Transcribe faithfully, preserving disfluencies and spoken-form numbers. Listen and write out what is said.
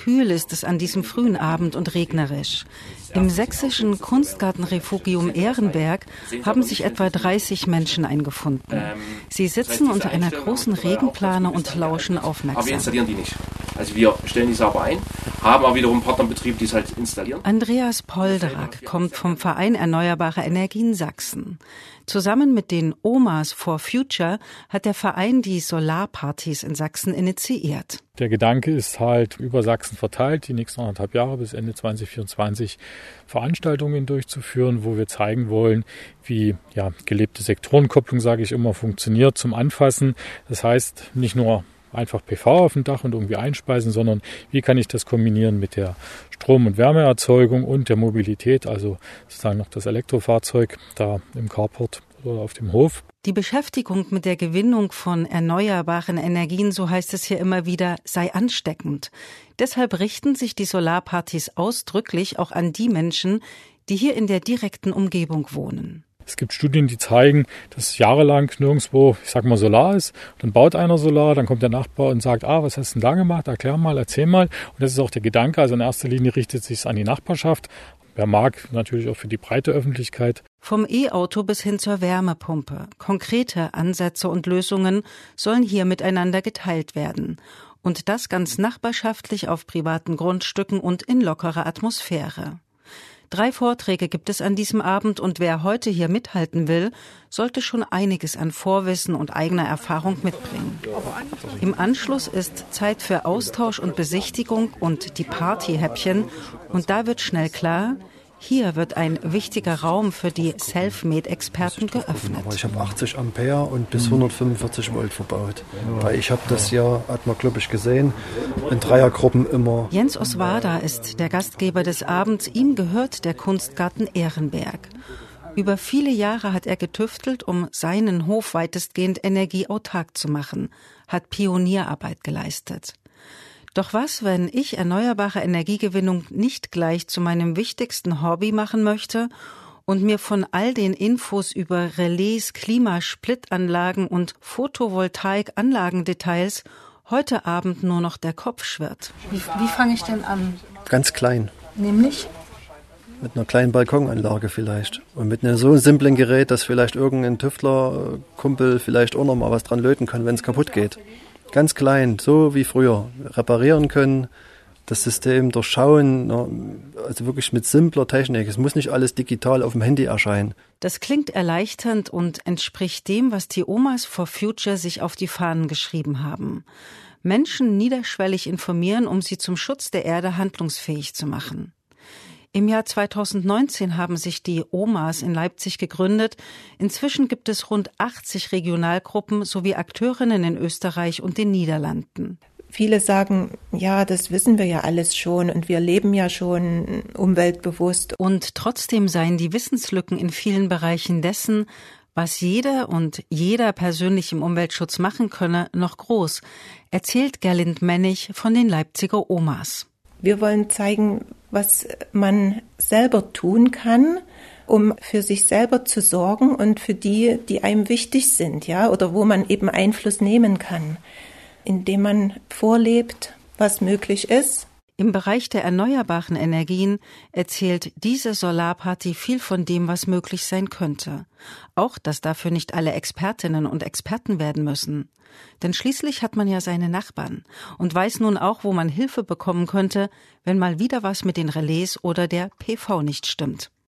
Kühl ist es an diesem frühen Abend und regnerisch. Im sächsischen Kunstgartenrefugium Ehrenberg haben sich etwa dreißig Menschen eingefunden. Sie sitzen unter einer großen Regenplane und lauschen aufmerksam. Aber wir installieren die nicht. Also wir stellen die selber ein, haben aber wiederum Partnerbetriebe, die es halt installieren. Andreas Polderak kommt vom Verein Erneuerbare Energien Sachsen. Zusammen mit den Omas for Future hat der Verein die Solarpartys in Sachsen initiiert. Der Gedanke ist halt über Sachsen verteilt, die nächsten anderthalb Jahre bis Ende zwanzig vierundzwanzig Veranstaltungen durchzuführen, wo wir zeigen wollen, wie ja, gelebte Sektorenkopplung, sage ich immer, funktioniert zum Anfassen. Das heißt, nicht nur einfach P V auf dem Dach und irgendwie einspeisen, sondern wie kann ich das kombinieren mit der Strom- und Wärmeerzeugung und der Mobilität, also sozusagen noch das Elektrofahrzeug da im Carport oder auf dem Hof. Die Beschäftigung mit der Gewinnung von erneuerbaren Energien, so heißt es hier immer wieder, sei ansteckend. Deshalb richten sich die Solarpartys ausdrücklich auch an die Menschen, die hier in der direkten Umgebung wohnen. Es gibt Studien, die zeigen, dass jahrelang nirgendwo, ich sag mal, Solar ist. Dann baut einer Solar, dann kommt der Nachbar und sagt, ah, was hast du denn da gemacht? Erklär mal, erzähl mal. Und das ist auch der Gedanke. Also in erster Linie richtet sich es an die Nachbarschaft. Wer mag, natürlich auch für die breite Öffentlichkeit. Vom E-Auto bis hin zur Wärmepumpe. Konkrete Ansätze und Lösungen sollen hier miteinander geteilt werden. Und das ganz nachbarschaftlich auf privaten Grundstücken und in lockerer Atmosphäre. Drei Vorträge gibt es an diesem Abend und wer heute hier mithalten will, sollte schon einiges an Vorwissen und eigener Erfahrung mitbringen. Im Anschluss ist Zeit für Austausch und Besichtigung und die Partyhäppchen und da wird schnell klar, hier wird ein wichtiger Raum für die Selfmade-Experten geöffnet. Aber ich habe achtzig Ampere und bis hundertfünfundvierzig Volt verbaut. Weil ich habe das ja, hat man glaube ich gesehen, in Dreiergruppen immer. Jens Oswada ist der Gastgeber des Abends. Ihm gehört der Kunstgarten Ehrenberg. Über viele Jahre hat er getüftelt, um seinen Hof weitestgehend energieautark zu machen, hat Pionierarbeit geleistet. Doch was, wenn ich erneuerbare Energiegewinnung nicht gleich zu meinem wichtigsten Hobby machen möchte und mir von all den Infos über Relais, Klimasplittanlagen und Photovoltaik-Anlagendetails heute Abend nur noch der Kopf schwirrt? Wie, wie fange ich denn an? Ganz klein. Nämlich? Mit einer kleinen Balkonanlage vielleicht. Und mit einem so simplen Gerät, dass vielleicht irgendein Tüftlerkumpel vielleicht auch noch mal was dran löten kann, wenn es kaputt geht. Ganz klein, so wie früher. Reparieren können, das System durchschauen, also wirklich mit simpler Technik. Es muss nicht alles digital auf dem Handy erscheinen. Das klingt erleichternd und entspricht dem, was die Omas for Future sich auf die Fahnen geschrieben haben. Menschen niederschwellig informieren, um sie zum Schutz der Erde handlungsfähig zu machen. Im Jahr zweitausendneunzehn haben sich die Omas in Leipzig gegründet. Inzwischen gibt es rund achtzig Regionalgruppen sowie Akteurinnen in Österreich und den Niederlanden. Viele sagen, ja, das wissen wir ja alles schon und wir leben ja schon umweltbewusst. Und trotzdem seien die Wissenslücken in vielen Bereichen dessen, was jede und jeder persönlich im Umweltschutz machen könne, noch groß, erzählt Gerlind Mennig von den Leipziger Omas. Wir wollen zeigen, was man selber tun kann, um für sich selber zu sorgen und für die, die einem wichtig sind, ja, oder wo man eben Einfluss nehmen kann, indem man vorlebt, was möglich ist. Im Bereich der erneuerbaren Energien erzählt diese Solarparty viel von dem, was möglich sein könnte. Auch, dass dafür nicht alle Expertinnen und Experten werden müssen. Denn schließlich hat man ja seine Nachbarn und weiß nun auch, wo man Hilfe bekommen könnte, wenn mal wieder was mit den Relais oder der P V nicht stimmt.